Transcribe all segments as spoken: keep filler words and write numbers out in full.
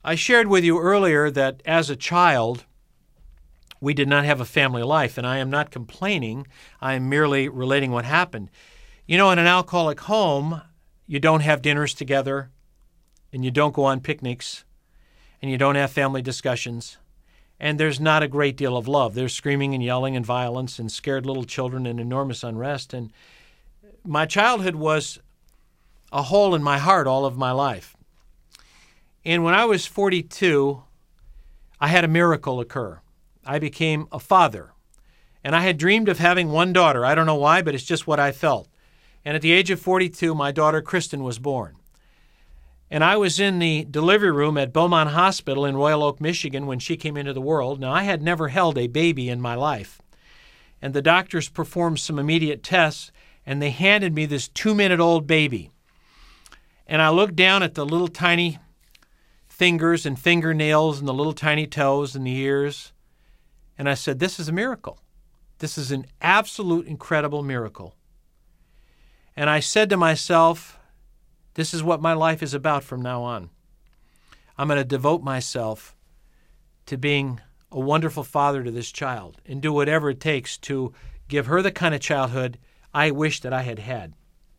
I shared with you earlier that as a child, we did not have a family life, and I am not complaining. I am merely relating what happened. You know, in an alcoholic home, you don't have dinners together, and you don't go on picnics, and you don't have family discussions, and there's not a great deal of love. There's screaming and yelling and violence and scared little children and enormous unrest. And my childhood was a hole in my heart all of my life. And when I was forty-two, I had a miracle occur. I became a father. And I had dreamed of having one daughter. I don't know why, but it's just what I felt. And at the age of forty-two, my daughter Kristen was born. And I was in the delivery room at Beaumont Hospital in Royal Oak, Michigan, when she came into the world. Now, I had never held a baby in my life. And the doctors performed some immediate tests, and they handed me this two-minute-old baby. And I looked down at the little tiny fingers and fingernails and the little tiny toes and the ears, and I said, this is a miracle. This is an absolute incredible miracle. And I said to myself, this is what my life is about from now on. I'm going to devote myself to being a wonderful father to this child and do whatever it takes to give her the kind of childhood I wish that I had had.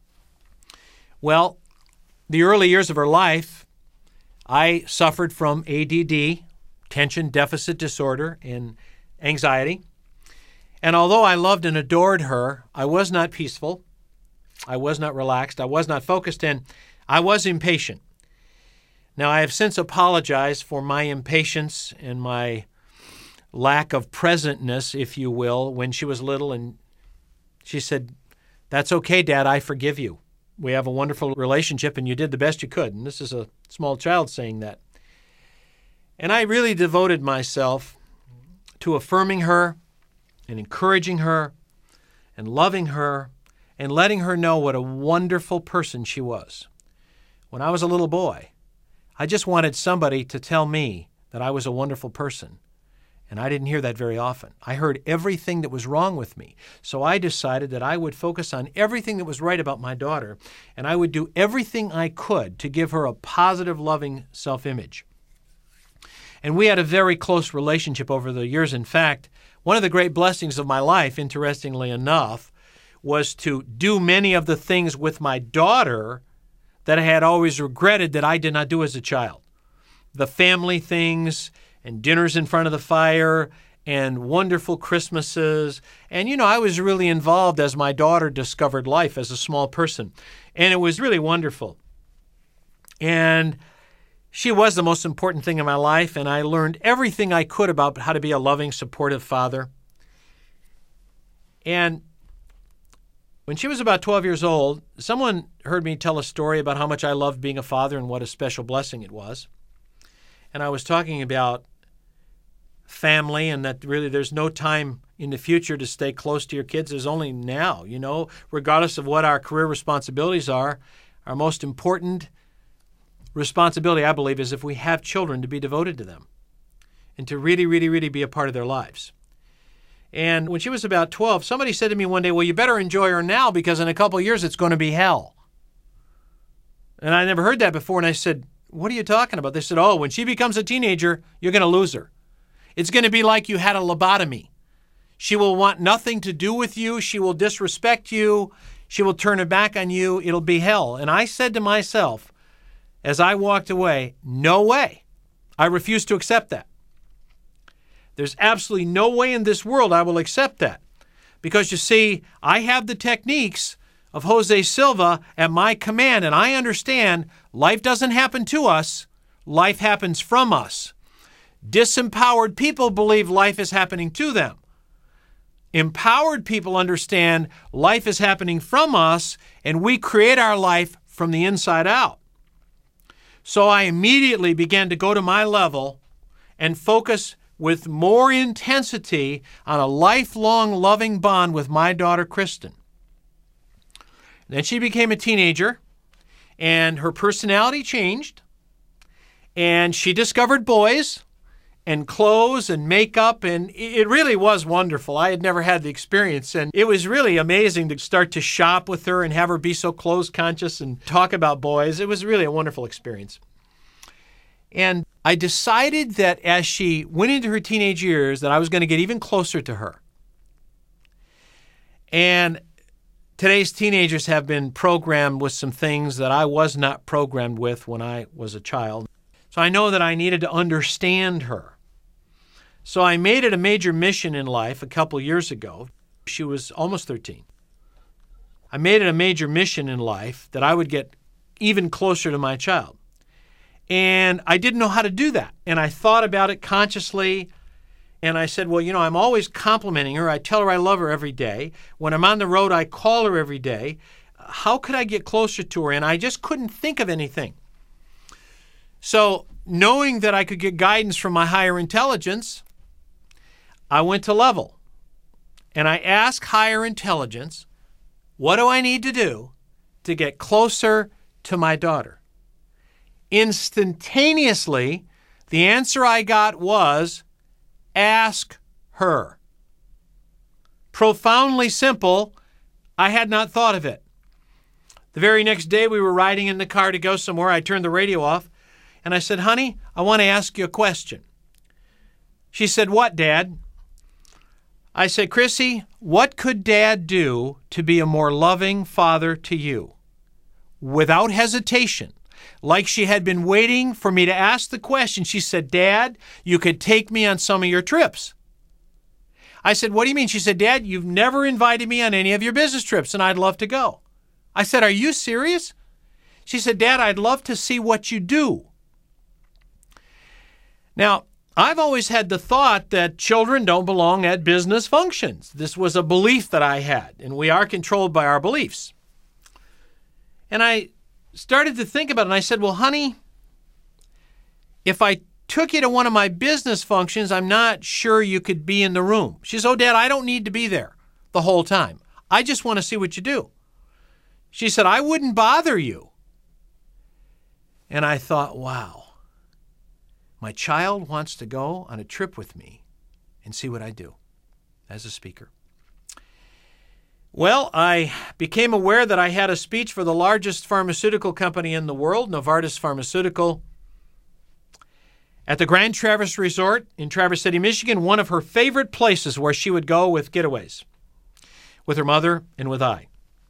Well, the early years of her life, I suffered from A D D, attention deficit disorder, and anxiety. And although I loved and adored her, I was not peaceful. I was not relaxed. I was not focused, and I was impatient. Now, I have since apologized for my impatience and my lack of presentness, if you will, when she was little. And she said, that's okay, Dad, I forgive you. We have a wonderful relationship, and you did the best you could. And this is a small child saying that. And I really devoted myself to affirming her and encouraging her and loving her and letting her know what a wonderful person she was. When I was a little boy, I just wanted somebody to tell me that I was a wonderful person. And I didn't hear that very often. I heard everything that was wrong with me. So I decided that I would focus on everything that was right about my daughter, and I would do everything I could to give her a positive, loving self-image. And we had a very close relationship over the years. In fact, one of the great blessings of my life, interestingly enough, was to do many of the things with my daughter that I had always regretted that I did not do as a child. The family things and dinners in front of the fire and wonderful Christmases. And, you know, I was really involved as my daughter discovered life as a small person. And it was really wonderful. And she was the most important thing in my life, and I learned everything I could about how to be a loving, supportive father. And when she was about twelve years old, someone heard me tell a story about how much I loved being a father and what a special blessing it was. And I was talking about family and that really there's no time in the future to stay close to your kids. There's only now, you know, regardless of what our career responsibilities are. Our most important responsibility, I believe, is if we have children, to be devoted to them and to really, really, really be a part of their lives. And when she was about twelve, somebody said to me one day, well, you better enjoy her now because in a couple of years it's going to be hell. And I never heard that before. And I said, what are you talking about? They said, oh, when she becomes a teenager, you're going to lose her. It's going to be like you had a lobotomy. She will want nothing to do with you. She will disrespect you. She will turn her back on you. It'll be hell. And I said to myself, as I walked away, no way. I refuse to accept that. There's absolutely no way in this world I will accept that. Because you see, I have the techniques of Jose Silva at my command, and I understand life doesn't happen to us, life happens from us. Disempowered people believe life is happening to them. Empowered people understand life is happening from us, and we create our life from the inside out. So I immediately began to go to my level and focus with more intensity on a lifelong loving bond with my daughter, Kristen. Then she became a teenager, and her personality changed, and she discovered boys and clothes and makeup, and it really was wonderful. I had never had the experience, and it was really amazing to start to shop with her and have her be so clothes conscious and talk about boys. It was really a wonderful experience. And I decided that as she went into her teenage years that I was going to get even closer to her. And today's teenagers have been programmed with some things that I was not programmed with when I was a child. So I know that I needed to understand her. So I made it a major mission in life a couple years ago. She was almost thirteen. I made it a major mission in life that I would get even closer to my child. And I didn't know how to do that. And I thought about it consciously. And I said, well, you know, I'm always complimenting her. I tell her I love her every day. When I'm on the road, I call her every day. How could I get closer to her? And I just couldn't think of anything. So knowing that I could get guidance from my higher intelligence, I went to Level. And I asked higher intelligence, what do I need to do to get closer to my daughter? Instantaneously, the answer I got was, ask her. Profoundly simple. I had not thought of it. The very next day, we were riding in the car to go somewhere. I turned the radio off, and I said, honey, I want to ask you a question. She said, what, Dad? I said, Chrissy, what could Dad do to be a more loving father to you? Without hesitation, like she had been waiting for me to ask the question, she said, Dad, you could take me on some of your trips. I said, what do you mean? She said, Dad, you've never invited me on any of your business trips, and I'd love to go. I said, are you serious? She said, Dad, I'd love to see what you do. Now, I've always had the thought that children don't belong at business functions. This was a belief that I had, and we are controlled by our beliefs. And I started to think about it, and I said, well, honey, if I took you to one of my business functions, I'm not sure you could be in the room. She said, oh, Dad, I don't need to be there the whole time. I just want to see what you do. She said, I wouldn't bother you. And I thought, wow. My child wants to go on a trip with me and see what I do as a speaker. Well, I became aware that I had a speech for the largest pharmaceutical company in the world, Novartis Pharmaceutical, at the Grand Traverse Resort in Traverse City, Michigan, one of her favorite places where she would go with getaways, with her mother and with I.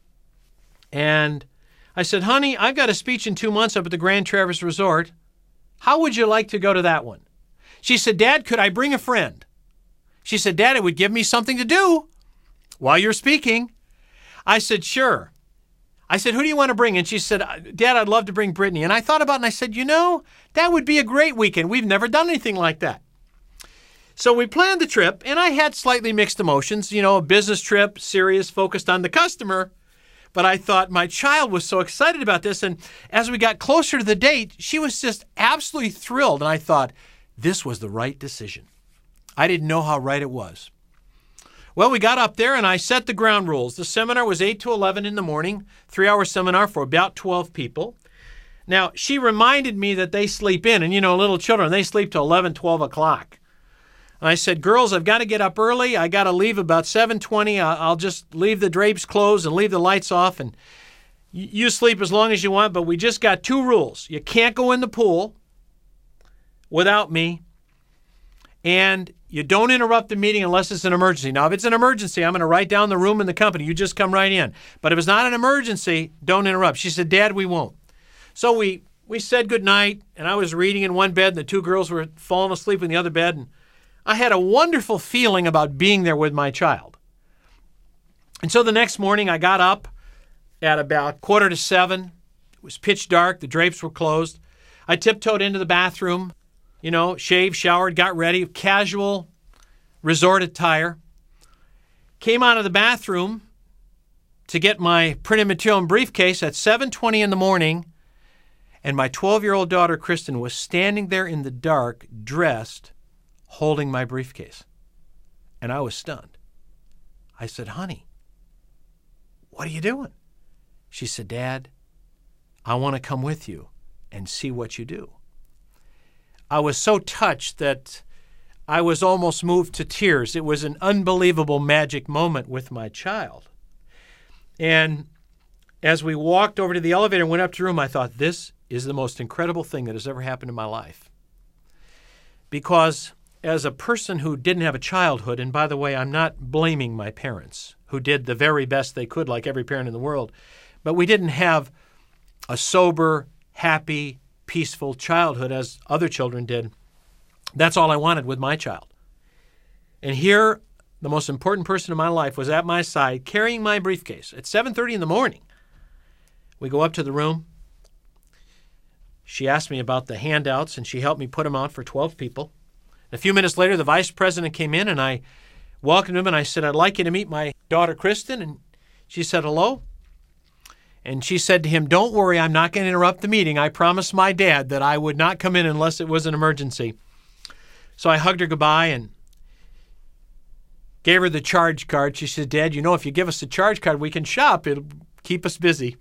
And I said, honey, I've got a speech in two months up at the Grand Traverse Resort. How would you like to go to that one? She said, Dad, could I bring a friend? She said, Dad, it would give me something to do while you're speaking. I said, sure. I said, who do you want to bring? And she said, Dad, I'd love to bring Brittany. And I thought about it and I said, you know, that would be a great weekend. We've never done anything like that. So we planned the trip, and I had slightly mixed emotions. You know, a business trip, serious, focused on the customer. But I thought my child was so excited about this. And as we got closer to the date, she was just absolutely thrilled. And I thought, this was the right decision. I didn't know how right it was. Well, we got up there and I set the ground rules. The seminar was eight to eleven in the morning, three-hour seminar for about twelve people. Now, she reminded me that they sleep in. And, you know, little children, they sleep till eleven, twelve o'clock. And I said, girls, I've got to get up early. I got to leave about seven twenty. I'll just leave the drapes closed and leave the lights off. And you sleep as long as you want, but we just got two rules. You can't go in the pool without me. And you don't interrupt the meeting unless it's an emergency. Now, if it's an emergency, I'm going to write down the room in the company. You just come right in. But if it's not an emergency, don't interrupt. She said, Dad, we won't. So we, we said goodnight, and I was reading in one bed, and the two girls were falling asleep in the other bed. And I had a wonderful feeling about being there with my child. And so the next morning I got up at about quarter to seven. It was pitch dark. The drapes were closed. I tiptoed into the bathroom, you know, shaved, showered, got ready, casual resort attire. Came out of the bathroom to get my printed material and briefcase at seven twenty in the morning, and my twelve-year-old daughter, Kristen, was standing there in the dark, dressed, holding my briefcase. And I was stunned. I said, honey, what are you doing? She said, Dad, I want to come with you and see what you do. I was so touched that I was almost moved to tears. It was an unbelievable magic moment with my child. And as we walked over to the elevator and went up to the room, I thought, this is the most incredible thing that has ever happened in my life. because as a person who didn't have a childhood, and by the way, I'm not blaming my parents, who did the very best they could, like every parent in the world, but we didn't have a sober, happy, peaceful childhood as other children did. That's all I wanted with my child. And here, the most important person in my life was at my side carrying my briefcase at seven thirty in the morning. We go up to the room. She asked me about the handouts, and she helped me put them out for twelve people. A few minutes later, the vice president came in, and I welcomed him, and I said, I'd like you to meet my daughter, Kristen. And she said, hello. And she said to him, don't worry, I'm not going to interrupt the meeting. I promised my dad that I would not come in unless it was an emergency. So I hugged her goodbye and gave her the charge card. She said, Dad, you know, if you give us the charge card, we can shop. It'll keep us busy.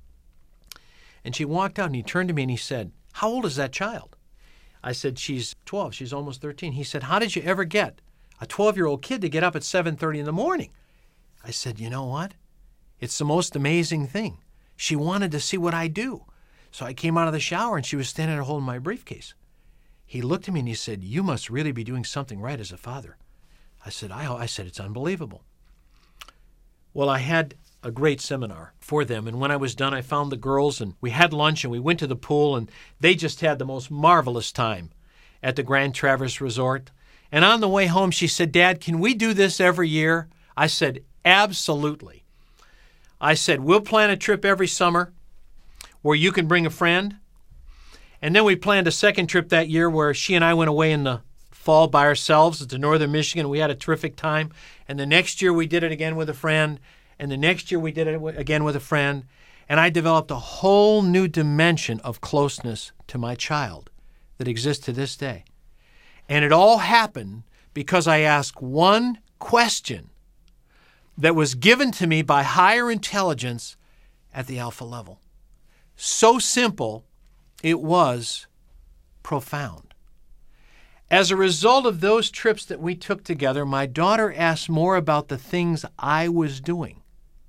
And she walked out, and he turned to me and he said, how old is that child? I said, she's twelve. She's almost thirteen. He said, how did you ever get a twelve-year-old kid to get up at seven thirty in the morning? I said, you know what? It's the most amazing thing. She wanted to see what I do. So I came out of the shower, and she was standing there holding my briefcase. He looked at me and he said, you must really be doing something right as a father. I said, I, I said, it's unbelievable. Well, I had a great seminar for them, and when I was done, I found the girls, and we had lunch, and we went to the pool, and they just had the most marvelous time at the Grand Traverse Resort. And on the way home, she said, Dad, can we do this every year? I said, absolutely. I said, we'll plan a trip every summer where you can bring a friend. And then we planned a second trip that year where she and I went away in the fall by ourselves to northern Michigan. We had a terrific time. And the next year we did it again with a friend. And the next year we did it again with a friend. And I developed a whole new dimension of closeness to my child that exists to this day. And it all happened because I asked one question that was given to me by higher intelligence at the alpha level. So simple, it was profound. As a result of those trips that we took together, my daughter asked more about the things I was doing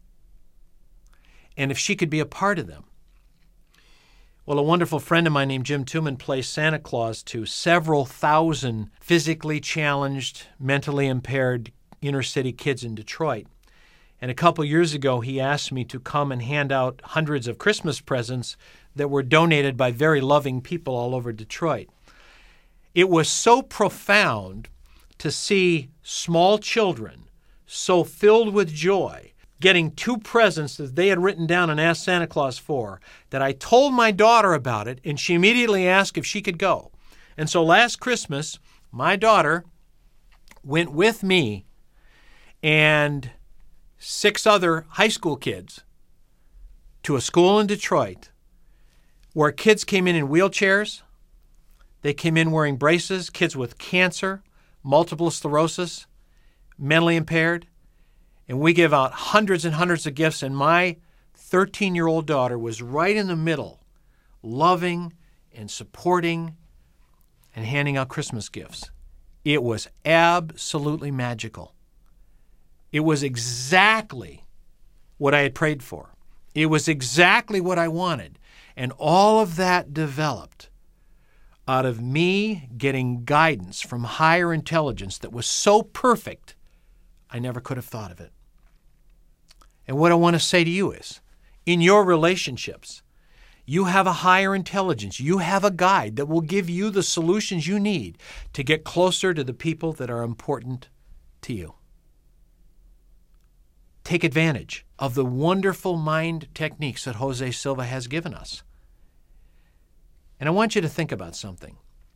and if she could be a part of them. Well, a wonderful friend of mine named Jim Tuman plays Santa Claus to several thousand physically challenged, mentally impaired inner city kids in Detroit. And a couple years ago, he asked me to come and hand out hundreds of Christmas presents that were donated by very loving people all over Detroit. It was so profound to see small children so filled with joy, getting two presents that they had written down and asked Santa Claus for, that I told my daughter about it, and she immediately asked if she could go. And so last Christmas, my daughter went with me and six other high school kids to a school in Detroit where kids came in in wheelchairs. They came in wearing braces, kids with cancer, multiple sclerosis, mentally impaired. And we give out hundreds and hundreds of gifts, and my thirteen-year-old daughter was right in the middle, loving and supporting and handing out Christmas gifts. It was absolutely magical. It was exactly what I had prayed for. It was exactly what I wanted. And all of that developed out of me getting guidance from higher intelligence that was so perfect, I never could have thought of it. And what I want to say to you is, in your relationships, you have a higher intelligence. You have a guide that will give you the solutions you need to get closer to the people that are important to you. Take advantage of the wonderful mind techniques that Jose Silva has given us. And I want you to think about something.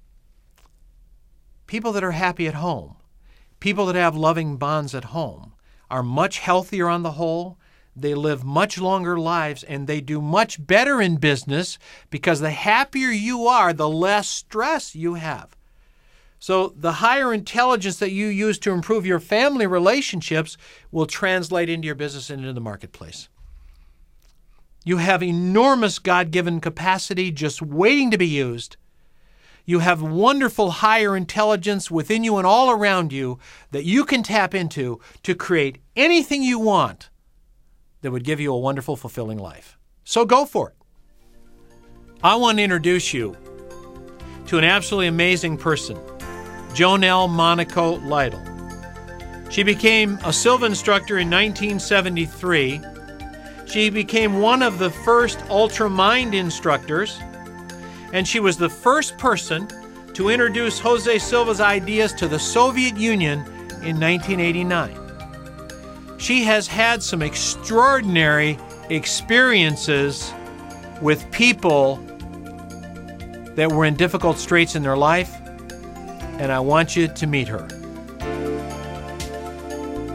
People that are happy at home, people that have loving bonds at home, are much healthier on the whole. They live much longer lives, and they do much better in business because the happier you are, the less stress you have. So the higher intelligence that you use to improve your family relationships will translate into your business and into the marketplace. You have enormous God-given capacity just waiting to be used. You have wonderful higher intelligence within you and all around you that you can tap into to create anything you want that would give you a wonderful, fulfilling life. So go for it. I want to introduce you to an absolutely amazing person Jonelle Monaco Lytle. She became a Silva instructor in nineteen seventy-three. She became one of the first Ultramind instructors, and she was the first person to introduce Jose Silva's ideas to the Soviet Union in nineteen eighty-nine. She has had some extraordinary experiences with people that were in difficult straits in their life, and I want you to meet her.